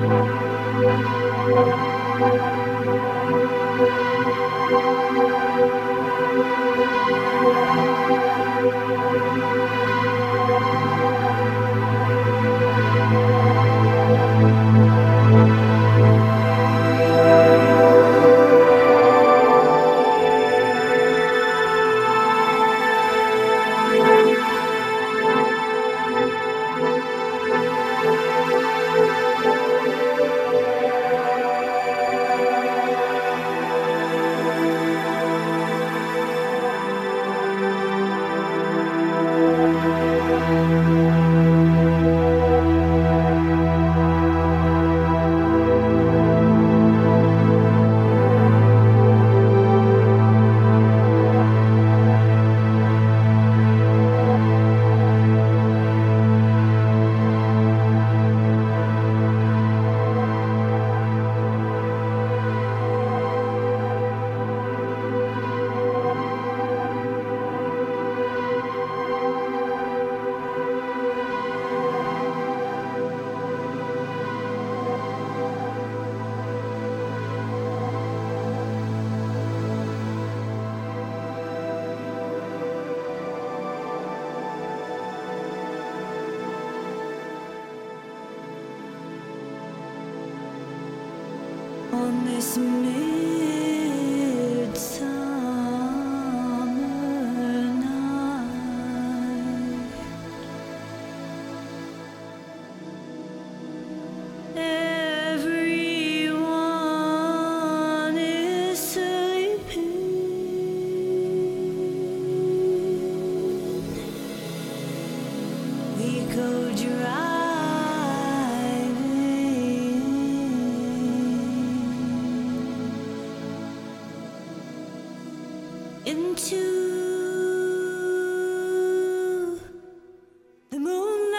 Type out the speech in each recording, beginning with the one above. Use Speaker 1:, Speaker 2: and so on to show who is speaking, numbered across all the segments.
Speaker 1: On this midsummer night, everyone is sleeping. We go into the moonlight.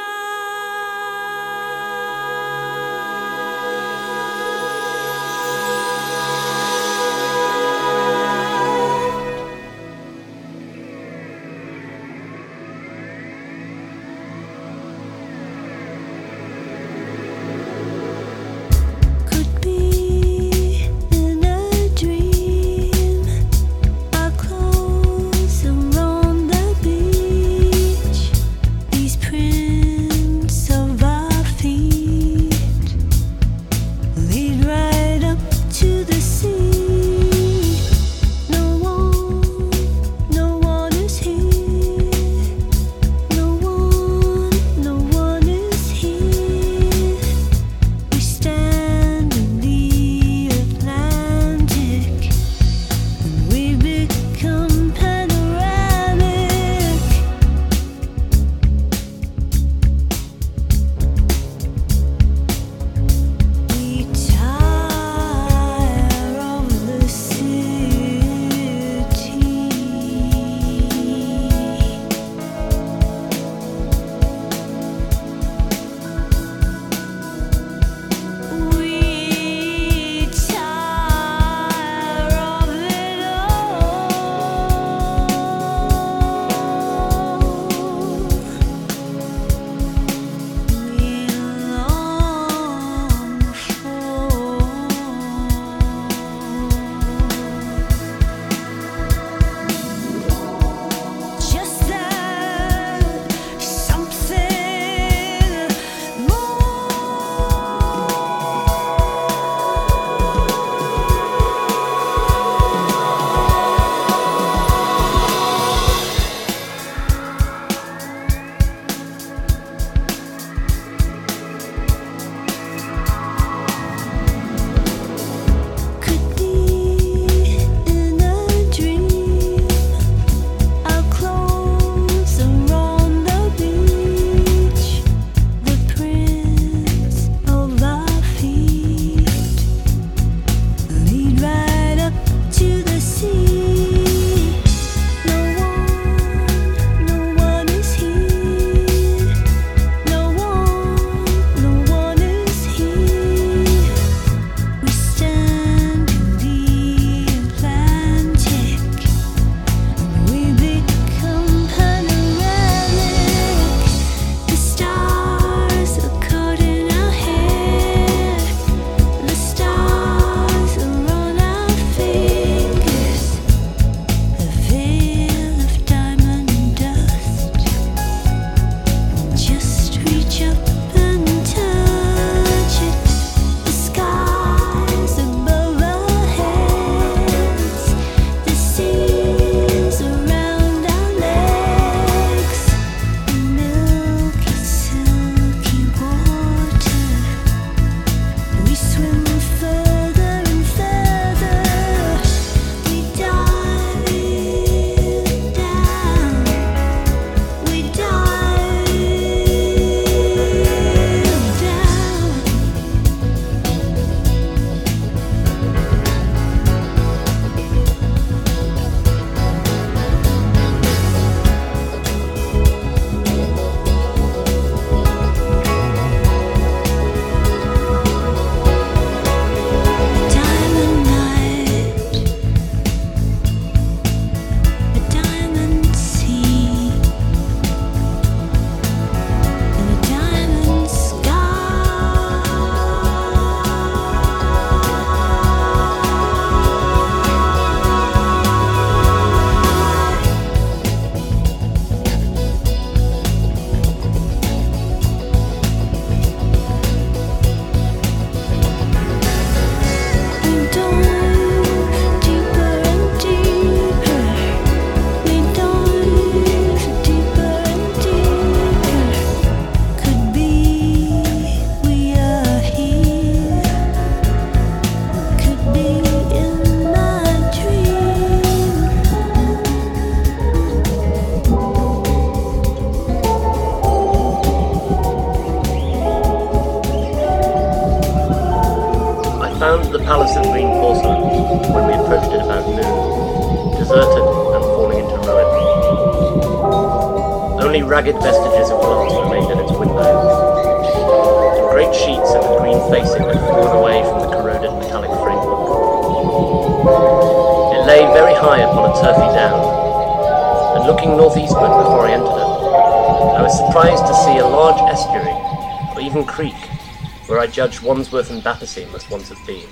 Speaker 1: Could be in a dream. I close
Speaker 2: found the Palace of Green Porcelain, when we approached it about noon, deserted and falling into ruin. Only ragged vestiges of glass remained in its windows, and great sheets of the green facing had fallen away from the corroded metallic framework. It lay very high upon a turfy down, and looking northeastward before I entered it, I was surprised to see a large estuary, or even creek, where I judged Wandsworth and Battersea must once have been.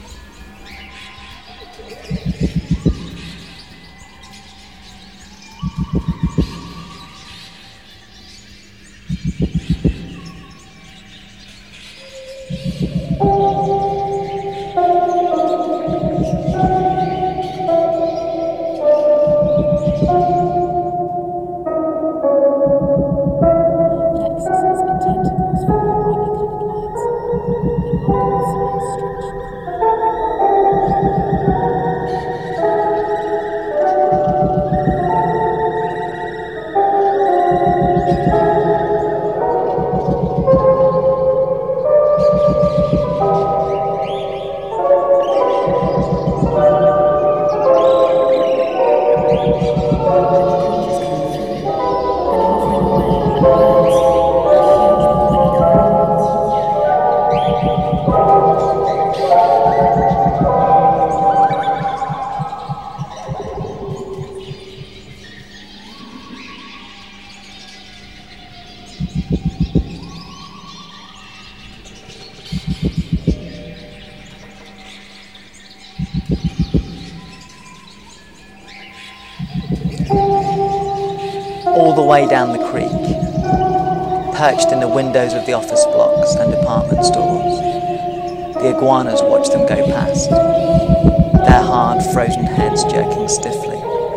Speaker 3: All the way down the creek, perched in the windows of the office blocks and department stores, the iguanas watch them go past, their hard, frozen heads jerking stiffly.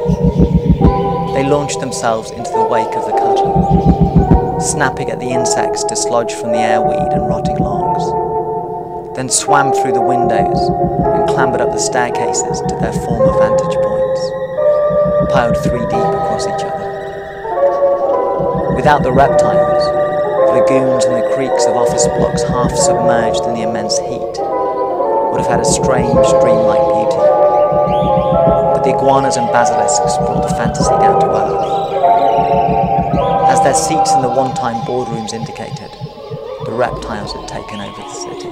Speaker 3: They launch themselves into the wake of the cutter, snapping at the insects dislodged from the airweed and rotting logs, then swam through the windows and clambered up the staircases to their former vantage points, piled 3 deep across each other. Without the reptiles, the lagoons and the creeks of office blocks half submerged in the immense heat would have had a strange, dreamlike beauty. But the iguanas and basilisks brought the fantasy down to earth. As their seats in the one-time boardrooms indicated, the reptiles had taken over the city.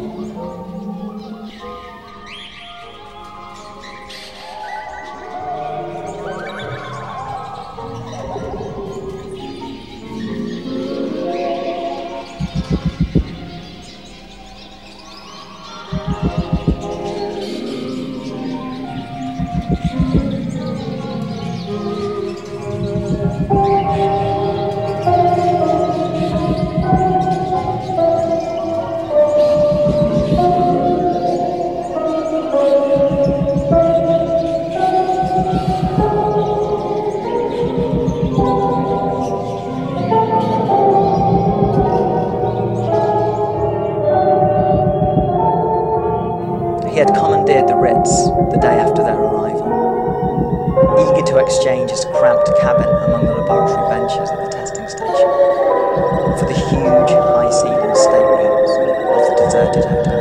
Speaker 3: He had commandeered the Ritz the day after their arrival, eager to exchange his cramped cabin among the laboratory benches at the testing station for the huge, high-ceiling staterooms of the deserted hotel.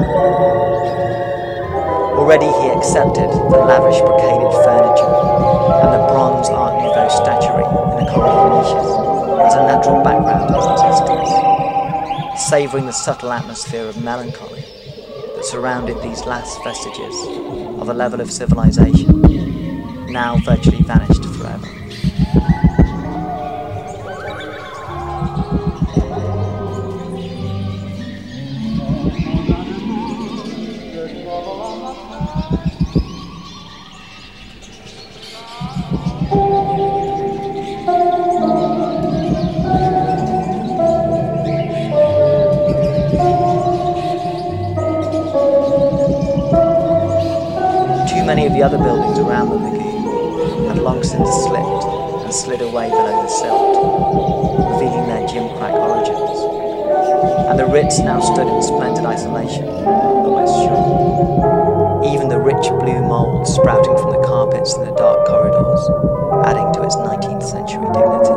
Speaker 3: Already he accepted the lavish brocaded furniture and the bronze Art Nouveau statuary in the corridor niches as a natural background to his existence, savouring the subtle atmosphere of melancholy that surrounded these last vestiges of a level of civilization now virtually vanished forever. Many of the other buildings around the lagoon had long since slipped and slid away below the silt, revealing their gimcrack origins, and the Ritz now stood in splendid isolation on the west shore, even the rich blue mould sprouting from the carpets in the dark corridors, adding to its 19th century dignity.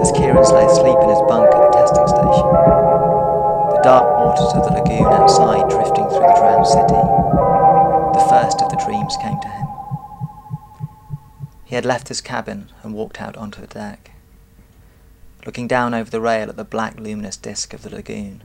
Speaker 3: as Kieran lay asleep in his bunk at the testing station. The dark waters of the lagoon outside drifting through the drowned city. The first of the dreams came to him. He had left his cabin and walked out onto the deck, looking down over the rail at the black luminous disk of the lagoon.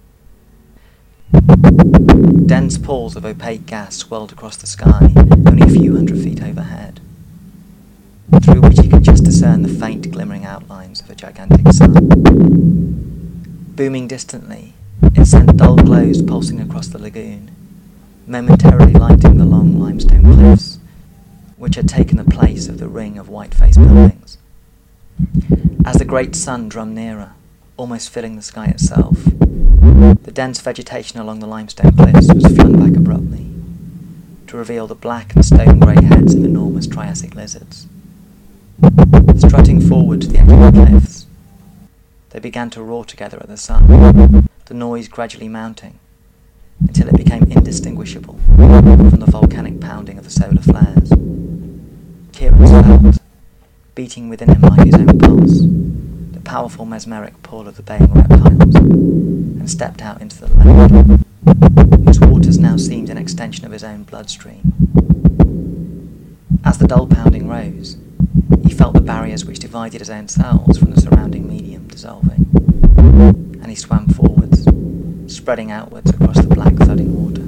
Speaker 3: Dense pools of opaque gas swirled across the sky, only a few hundred feet overhead, through which he could just discern the faint glimmering outlines of a gigantic sun. Booming distantly, it sent dull glows pulsing across the lagoon, momentarily lighting the long limestone cliffs, which had taken the place of the ring of white-faced buildings. As the great sun drummed nearer, almost filling the sky itself, the dense vegetation along the limestone cliffs was flung back abruptly, to reveal the black and stone-grey heads of enormous Triassic lizards. Strutting forward to the edge of the cliffs, they began to roar together at the sun, the noise gradually mounting, until it became indistinguishable from the volcanic pounding of the solar flares. Kieran felt, beating within him like his own pulse, the powerful mesmeric pull of the baying reptiles, and stepped out into the lake, whose waters now seemed an extension of his own bloodstream. As the dull pounding rose, he felt the barriers which divided his own cells from the surrounding medium dissolving, and he swam forwards, spreading outwards across the black thudding water.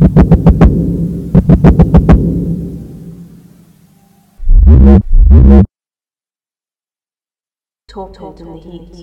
Speaker 4: Torpid in the heat.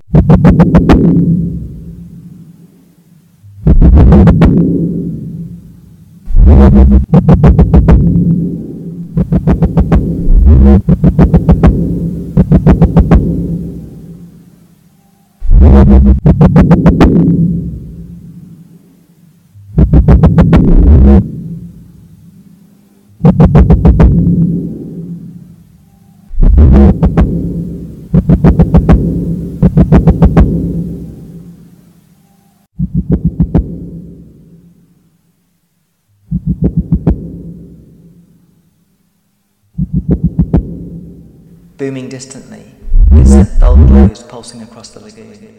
Speaker 3: Booming distantly, it sent dull glows pulsing across the lagoon.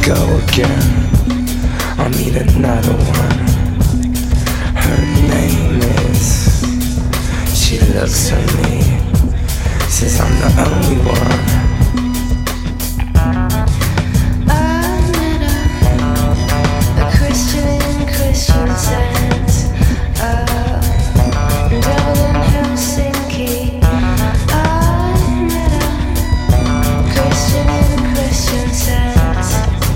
Speaker 5: go again. I'll meet another one. Her name is. She looks at me, says I'm the only one.
Speaker 1: Christian Sands, Dublin, Helsinki. I met a Christian Sands,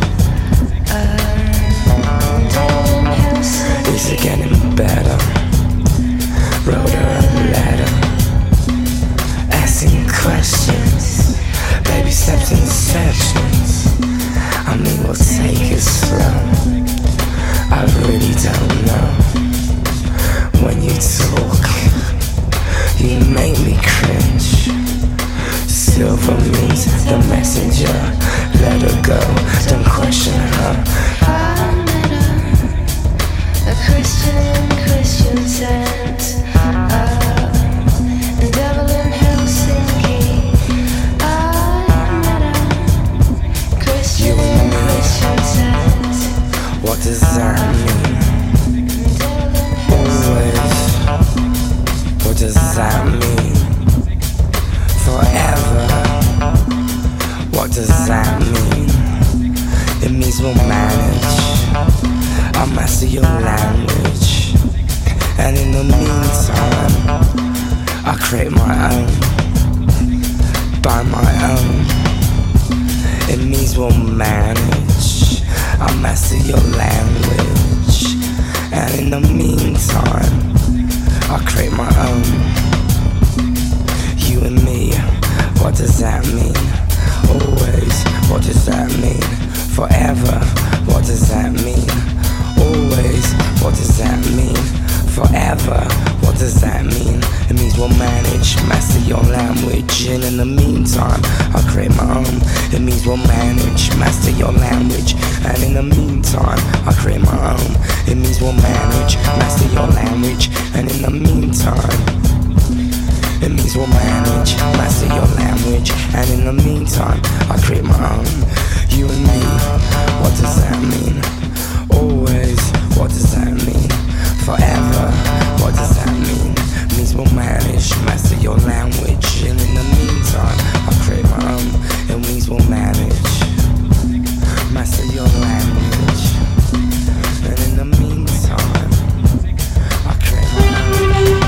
Speaker 1: Dublin, Helsinki.
Speaker 5: Is it getting better? Wrote her a letter, asking questions, baby steps and sections. I mean, we'll take it slow. I really don't know. When you talk, you make me cringe. Silver means the messenger. Let her go, don't question her.
Speaker 1: I met a Christian Sands, Dublin, Helsinki. I met a Christian Sands.
Speaker 5: What does that mean? Always. What does that mean? Forever. What does that mean? It means we'll manage. I'll master your language. And in the meantime, I'll create my own. By my own. It means we'll manage. I'll master your language. And in the meantime, I'll create my own. You and me, what does that mean? Always, what does that mean? Forever, what does that mean? Always, what does that mean? Forever, what does that mean? It means we'll manage, master your language. And in the meantime, I'll create my own. It means we'll manage, master your language. And in the meantime, I'll create my own. It means we'll manage, master your language. And in the meantime, it means we'll manage, master your language. And in the meantime, I'll create my own. You and me, what does that mean? Always, what does that mean? Forever, what does that mean? It means we'll manage, master your language. And in the meantime, I'll create my own. It means we'll manage, master your language. And in the meantime, I'll create my own.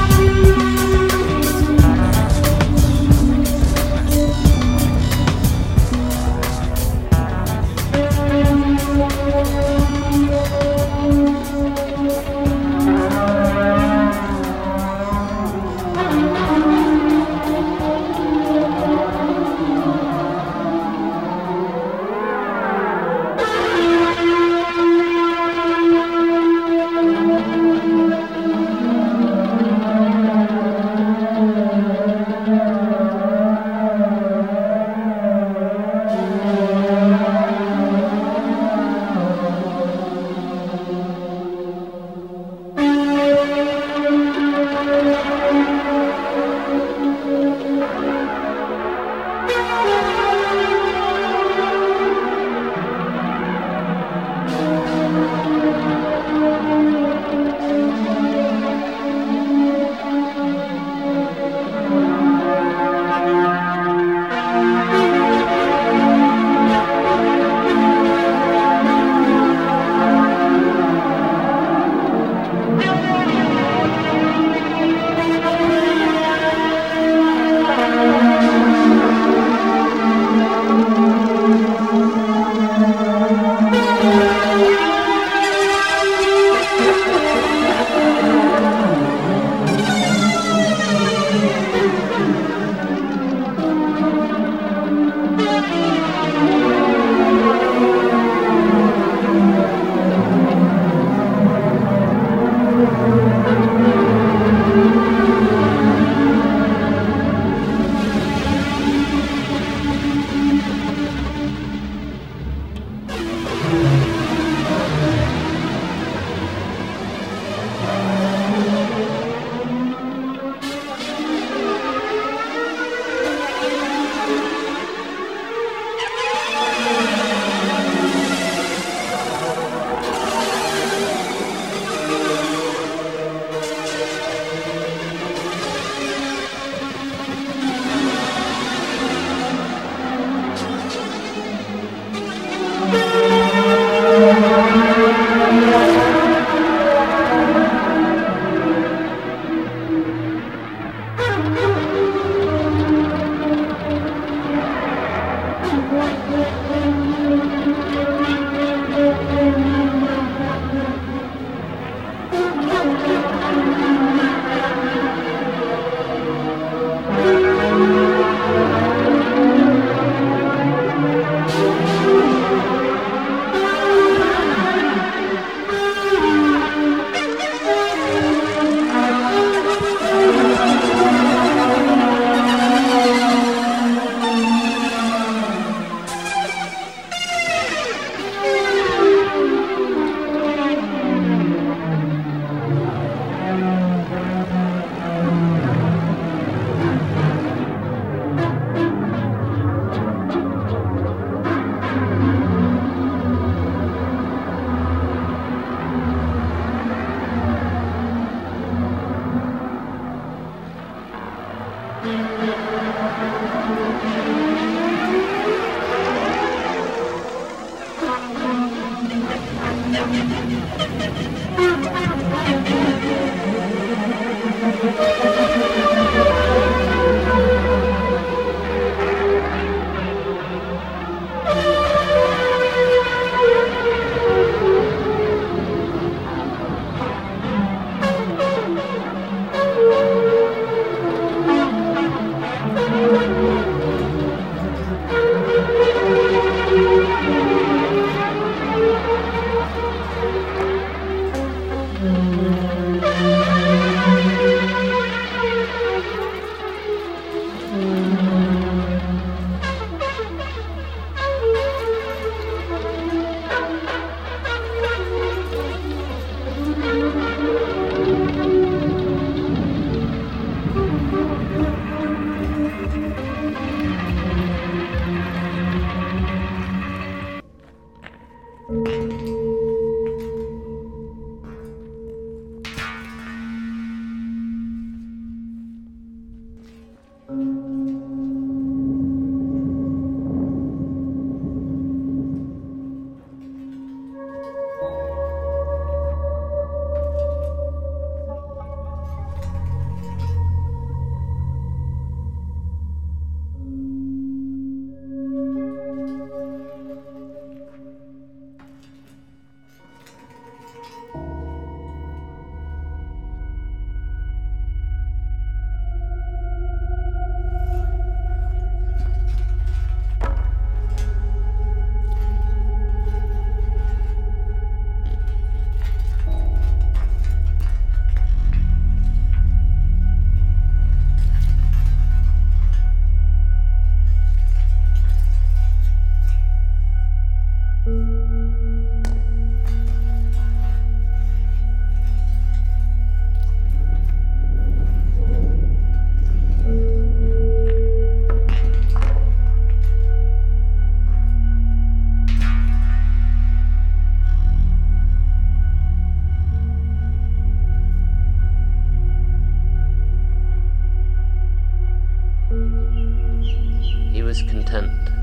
Speaker 2: content,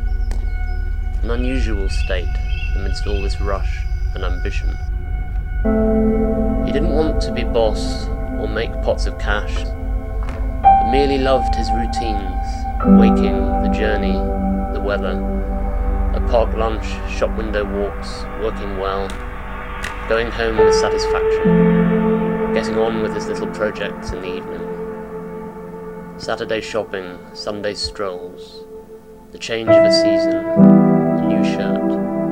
Speaker 2: an unusual state amidst all this rush and ambition. He didn't want to be boss or make pots of cash, but merely loved his routines, waking, the journey, the weather, a park lunch, shop window walks, working well, going home with satisfaction, getting on with his little projects in the evening. Saturday shopping, Sunday strolls, the change of a season, a new shirt.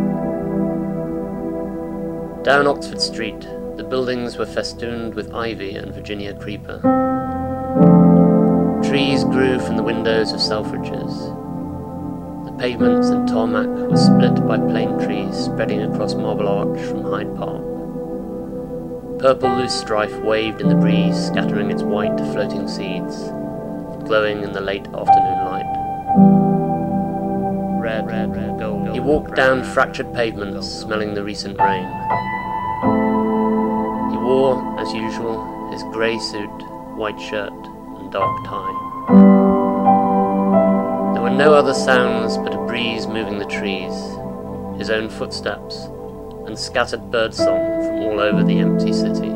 Speaker 2: Down Oxford Street, the buildings were festooned with ivy and Virginia creeper. Trees grew from the windows of Selfridges. The pavements and tarmac were split by plane trees spreading across Marble Arch from Hyde Park. Purple loosestrife waved in the breeze, scattering its white floating seeds, glowing in the late afternoon light. Red, gold. He walked down fractured pavements, smelling the recent rain. He wore, as usual, his grey suit, white shirt, and dark tie. There were no other sounds but a breeze moving the trees, his own footsteps, and scattered birdsong from all over the empty city.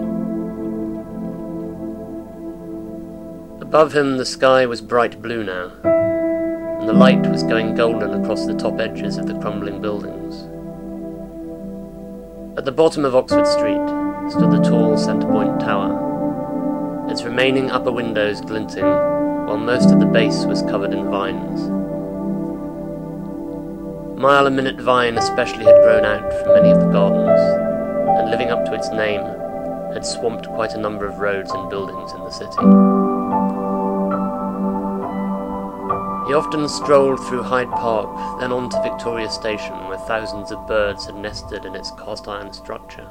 Speaker 2: Above him the sky was bright blue now, and the light was going golden across the top edges of the crumbling buildings. At the bottom of Oxford Street stood the tall Centrepoint Tower, its remaining upper windows glinting, while most of the base was covered in vines. Mile-a-minute vine especially had grown out from many of the gardens, and living up to its name, had swamped quite a number of roads and buildings in the city. He often strolled through Hyde Park, then on to Victoria Station, where thousands of birds had nested in its cast-iron structure.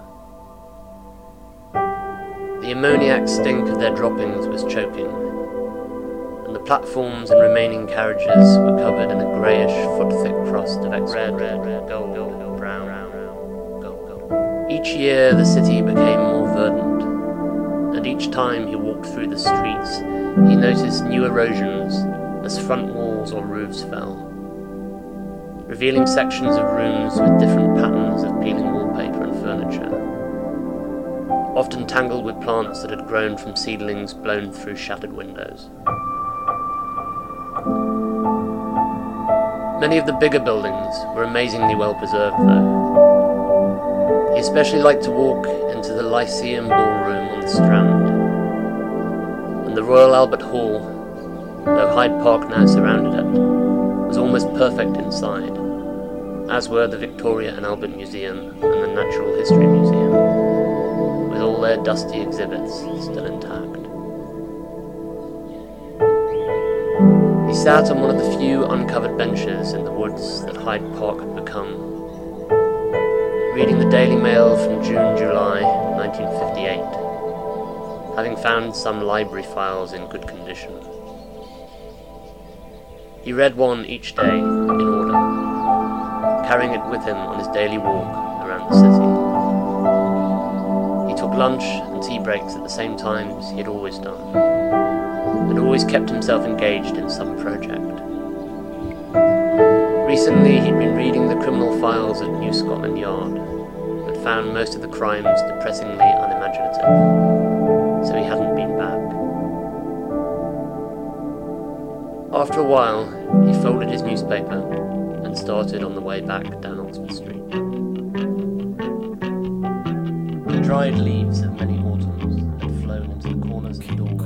Speaker 2: The ammoniac stink of their droppings was choking, and the platforms and remaining carriages were covered in a greyish, foot-thick crust of red, gold, brown, gold. Each year the city became more verdant, and each time he walked through the streets, he noticed new erosions as front walls or roofs fell, revealing sections of rooms with different patterns of peeling wallpaper and furniture, often tangled with plants that had grown from seedlings blown through shattered windows. Many of the bigger buildings were amazingly well preserved, though. He especially liked to walk into the Lyceum Ballroom on the Strand, and the Royal Albert Hall, though Hyde Park now surrounded it, was almost perfect inside, as were the Victoria and Albert Museum and the Natural History Museum, with all their dusty exhibits still intact. He sat on one of the few uncovered benches in the woods that Hyde Park had become, reading the Daily Mail from June-July 1958, having found some library files in good condition. He read one each day in order, carrying it with him on his daily walk around the city. He took lunch and tea breaks at the same times he had always done, and always kept himself engaged in some project. Recently he'd been reading the criminal files at New Scotland Yard, but found most of the crimes depressingly unimaginative, so he hadn't been back. After a while, he folded his newspaper and started on the way back down Oxford Street. The dried leaves of many autumns had flown into the corners and doorways.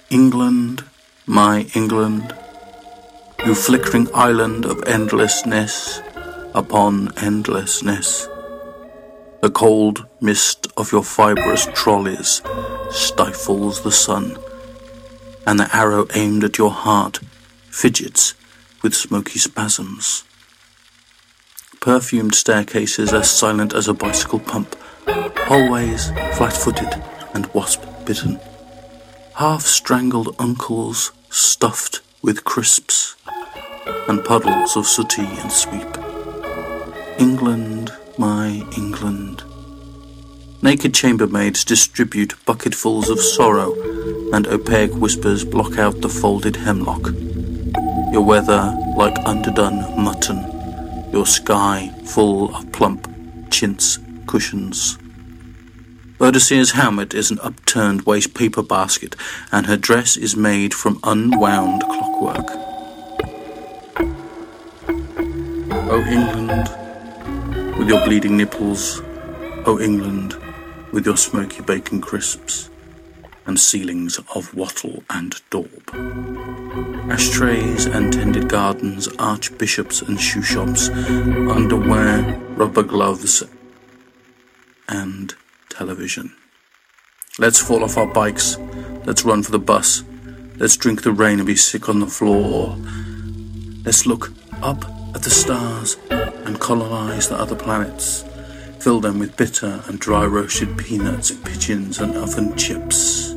Speaker 6: England, my England, you flickering island of endlessness upon endlessness. The cold mist of your fibrous trolleys stifles the sun, and the arrow aimed at your heart fidgets with smoky spasms. Perfumed staircases as silent as a bicycle pump, hallways flat-footed and wasp-bitten, half-strangled uncles stuffed with crisps, and puddles of sooty and sweep. England, my England. Naked chambermaids distribute bucketfuls of sorrow, and opaque whispers block out the folded hemlock. Your weather like underdone mutton, your sky full of plump chintz cushions. Boadicea's helmet is an upturned waste paper basket, and her dress is made from unwound clockwork. O England, with your bleeding nipples, O England, with your smoky bacon crisps, and ceilings of wattle and daub. Ashtrays and tended gardens, archbishops and shoe shops, underwear, rubber gloves, and television. Let's fall off our bikes, let's run for the bus, let's drink the rain and be sick on the floor. Let's look up at the stars and colonize the other planets, fill them with bitter and dry roasted peanuts, pigeons and oven chips.